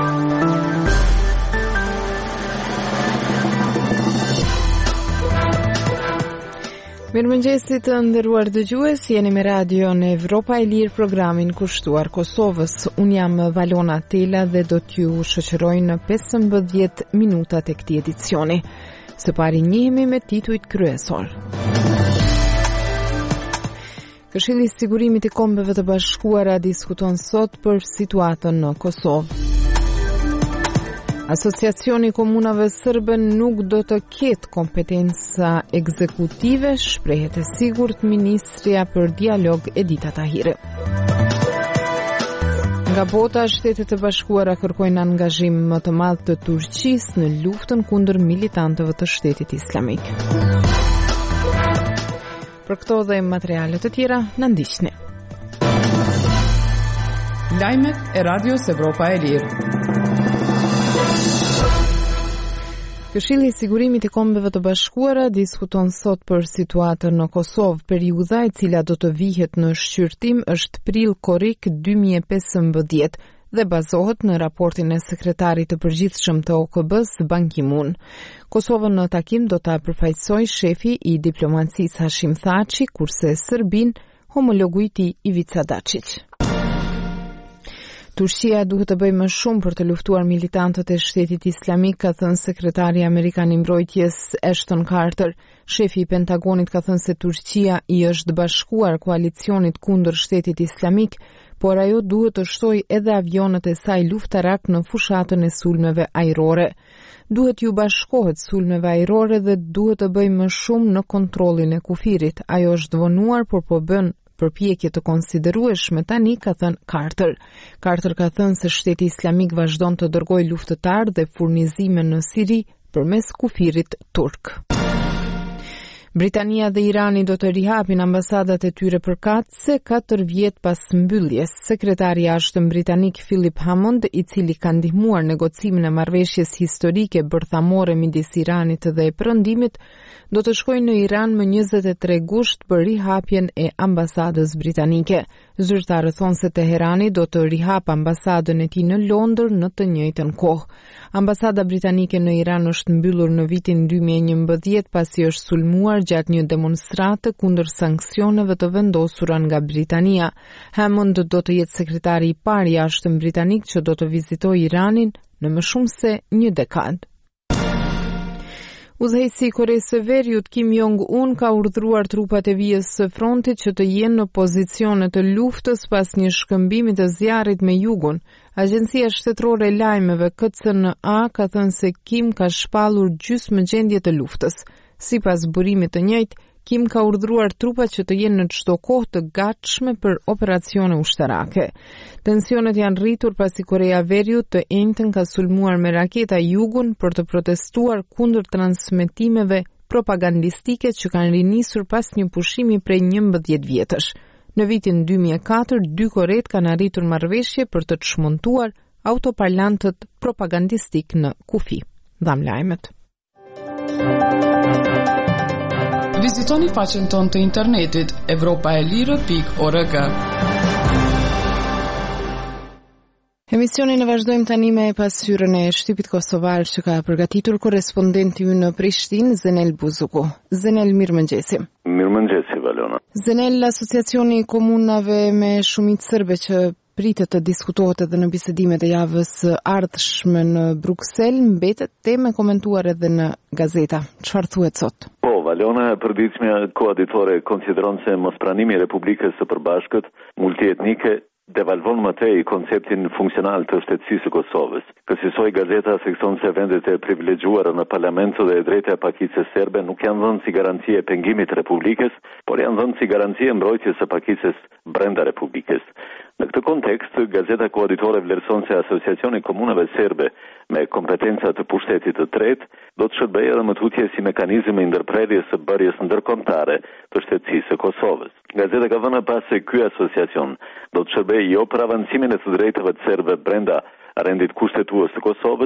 Mirëmëngjesit të nderuar dëgjues, jeni me Radio në Evropa e Lirë, programin kushtuar Kosovës. Unë jam Valona Tela dhe do t'ju shoqëroj në 15 minutat e këtij edicioni. Së pari njihemi me titujt kryesor. Këshilli i Sigurimit i Kombeve të Bashkuara diskuton sot për situatën në Kosovë. Asociacioni i Komunave Sërbe nuk do të ketë kompetenca ekzekutive, shprehet e sigurt Ministria për Dialog Edita Tahiri. Nga bota, Shtetet e Bashkuara kërkojnë angazhim më të madh të Turqisë në luftën kundër militantëve të Shtetit Islamik. Për këto dhe materiale të tjera, na ndiqni. Lajmet e Radios Evropa e Lirë. Këshilli i Sigurimit i Kombeve të Bashkuara diskuton sot për situatën në Kosovë. Periudha e cila do të vihet në shqyrtim është prill korrik 2015 dhe bazohet në raportin e sekretarit të përgjithshëm të OKB-s Ban Ki-moon. Kosovën në takim do ta përfaqësojë shefi i diplomacisë Hashim Thaçi, kurse Serbin homologu i tij Ivica Dačić. Turqia duhet të bëjë më shumë për të luftuar militantët e Shtetit Islamik, ka thënë sekretari amerikan i mbrojtjes Ashton Carter. Shefi i Pentagonit ka thënë se Turqia i është bashkuar koalicionit kundër Shtetit Islamik, por ajo duhet të shtojë edhe avionët e saj luftarak në fushatën e sulmeve ajrore. Duhet ju bashkohet sulmeve ajrore dhe duhet të bëjë më shumë në kontrollin e kufirit. Ajo është vonuar, por po bën përpjekje të konsiderueshme tani, ka thënë Carter. Carter ka thënë se Shteti Islamik vazhdon të dërgojë luftëtar dhe furnizime në Siri përmes kufirit turk. Britania dhe Irani do të rihapin ambasadat e tyre përkatëse 4 vjet pas mbylljes. Sekretari i Jashtëm britanik Philip Hammond, i cili ka ndihmuar negocimin e marrëveshjes historike bërthamore midis Iranit dhe e Perëndimit, do të shkojnë në Iran më 23 gusht për rihapjen e ambasadës britanike. Zyrtarët thonë se Teherani do të rihap ambasadën e tij në Londër në të njëjtën kohë. Ambasada britanike në Iran është mbyllur në vitin 2011 pasi është sulmuar gjatë një demonstrate kundër sanksioneve të vendosura nga Britania. Hammond do të jetë sekretari i parë i jashtëm britanik që do të vizitojë Iranin në më shumë se një dekadë. Udhëheqësi i Koreas së Veriut Kim Jong-un ka urdhëruar trupat e vijës së frontit që të jenë në pozicione të luftës pas një shkëmbimi të zjarrit me jugun. Agjencia shtetërore e lajmeve KCNA ka thënë se Kim ka shpallur gjysmë gjendje të luftës. Sipas burimit të njëjtë, Kim ka urdhëruar trupat që të jenë në çdo kohë të gatshme për operacione ushtarake. Tensionet janë rritur pasi Korea e Veriut të njëjtën ka sulmuar me raketa jugun për të protestuar kundër transmetimeve propagandistike që kanë rinisur pas një pushimi prej 11 vjetësh. Në vitin 2004, 2 Koret kanë arritur marrëveshje për të çmontuar autoparlantët propagandistik në kufi. Dham lajmet. Vizitoni faqen tonë të internetit evropaelire.org. Emisionin e vazhdojmë tani me pasqyrën e shtypit kosovar që ka përgatitur korrespondenti ynë në Prishtinë, Zenel Buzuku. Zenel, mirëmëngjesi. Mirëmëngjesi, Valona. Zenel, Asociacioni i Komunave me Shumicë Serbe që pritet të diskutohet edhe në bisedimet e javës ardhshme në Bruksel, mbetet temë komentuar edhe në gazeta. Çfarë thuhet sot? Po, Valona, përditshmja koaditore konsideron se mospranimi i Republikës së Përbashkët multietnike devalvon më tej konceptin funksional të shtetësisë së Kosovës. Kësaj gazeta sekson se vendet e privilegjuara në parlamento dhe e drejta e pakicës serbe nuk janë dhënë si garanci e pengimit të Republikës, por janë dhënë si garanci e mbrojtjes së pakicës brenda Republikës. Në këtë kontekst, gazeta koaditore vlerëson se Asociacioni i Komunave Serbe me kompetenca të pushtetit të tretë do të shërbejë edhe më tutje si mekanizëm i ndërprerjes së bërjes ndërkombëtare të shtetësisë së Kosovës. Gazeta ka vënë pas se ky asociacion do të shërbejë jo për avancimin e të drejtave të serbëve brenda rendit kushtetues të Kosovës,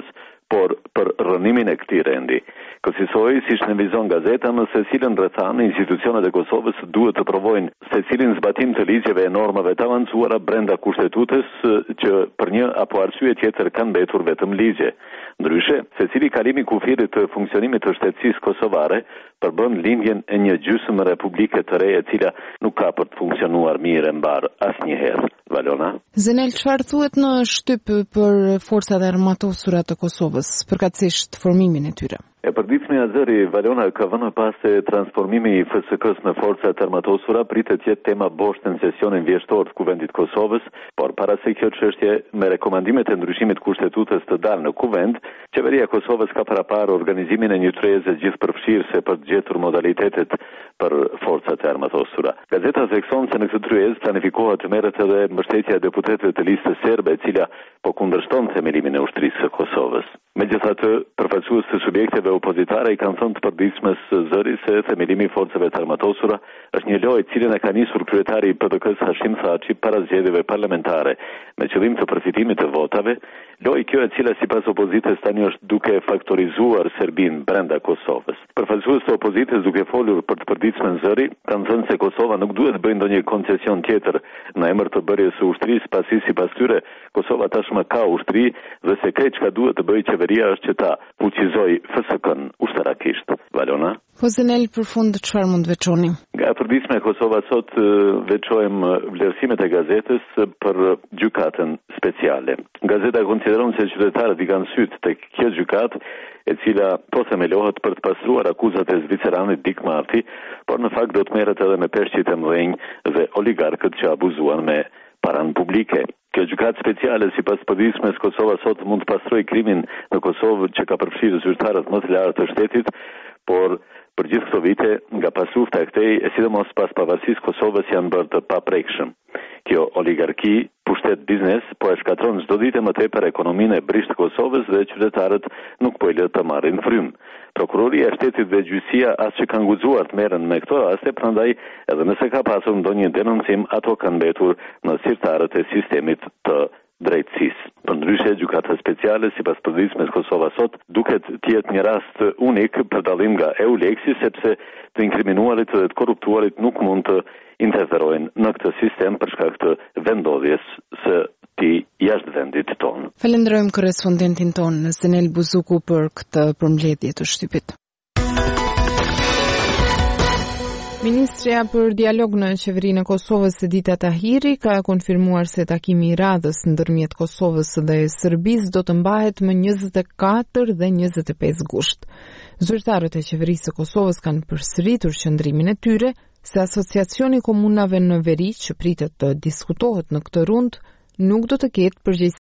por për rënimin e këtij rendi. Kësaj, siç në vizon gazeta, në secilën rrethanë institucionet e Kosovës duhet të provojnë secilin zbatim të ligjeve e normave të avancuara brenda kushtetutës që për një apo arsye tjetër kanë mbetur vetëm ligje. Ndryshe, secili kalim i kufirit të funksionimit të shtetësisë kosovare përbën lindjen e një gjysmë republike të re e cila nuk ka për të funksionuar mirë e mbar asnjëherë. Valona? Zenel, çfarë thuhet në shtyp për forcat e armatosura të Kosovës, përkatësisht formimin e tyre? E përditshmja zëri Valona ka vënë pas se transformimi i FSK-s në forcat armatosura pritet të jetë tema boshtë në sesionin vjeshtor të Kuvendit Kosovës, por para se kjo çështje me rekomandimet e ndryshimit kushtetutës të dalë në Kuvend, qeveria e Kosovës ka paraparë organizimin e një tryeze gjithëpërfshirëse për të gjetur modalitetet për forcat e armatosura. Gazeta thekson se në këtë tryezë planifikohet të merret edhe mbështetja e deputetëve të listës serbe, e cila po kundërshton themelimin e ushtrisë së Kosovës. Megjithatë, përfaqësues të subjekteve opozitare i kanë thënë të përditshmes zëri se themelimi i forcave të armatosura është një lojë cilën e ka nisur kryetari i PDK-s Hashim Thaçi para zgjedhjeve parlamentare me qëllim të përfitimit të votave, lojë kjo e cila sipas opozitës tani është duke faktorizuar Serbinë brenda Kosovës. Përfaqësues të opozitës duke folur për të përditshmën zëri kanë thënë se Kosova nuk duhet të bëjë ndonjë koncesion tjetër në emër të bërjes së ushtrisë, pasi sipas tyre Kosova tashmë ka ushtri dhe se krejt çka duhet të bëjë qeveria është që ta fuqizojë FSK-n ushtarakisht. Valona? Po Zenel, për fund çfarë mund të veçoni? Nga e përditshme Kosova sot veçojmë vlerësimet e gazetës për gjykatën speciale. Gazeta konsideron se qytetarët i kanë syt tek kjo gjykatë, e cila po themelohet për të pastruar akuzat e zviceranit Dik Marti, por në fakt do të merret edhe me peshqit e mëdhenj dhe oligarkët që abuzuan me paran publike. Kjo gjykatë speciale, sipas përditshmes, Kosova sot mund të pastrojë krimin në Kosovë që ka përfshirë zyrtarët më të lartë të shtetit, por për gjithë këto vite, nga pas lufta e këtej, e sidomos pas pavarësisë Kosovës janë bërë të paprekshëm. Kjo oligarki, pushtet biznes, po e shkatron çdo ditë më tepër ekonominë e brisht të Kosovës dhe qytetarët nuk po i lë të marrin frymë. Prokuroria e shtetit dhe gjyqësia as që kanë guxuar të merren me këto raste, prandaj edhe nëse ka pasur ndonjë denoncim, ato kanë mbetur në sirtarët e sistemit të drejtësisë. Përndryshe, gjykata speciale, sipas përditshmes Kosova sot, duket të jetë një rast unik për dallim nga EULEX-i, sepse të inkriminuarit dhe të korruptuarit nuk mund të interferojnë në këtë sistem për shkak të vendodhjes së tij jashtë vendit tonë. Falenderojmë korrespondentin tonë Zenel Buzuku për këtë përmbledhje të shtypit. Ministrja për dialog në qeverinë e Kosovës Edita Tahiri ka konfirmuar se takimi i radhës ndërmjet Kosovës dhe Serbisë do të mbahet më 24 dhe 25 gusht. Zyrtarët e qeverisë së Kosovës kanë përsëritur qëndrimin e tyre se asociacioni komunave në veri që pritet të diskutohet në këtë rund nuk do të ketë përgjegjësi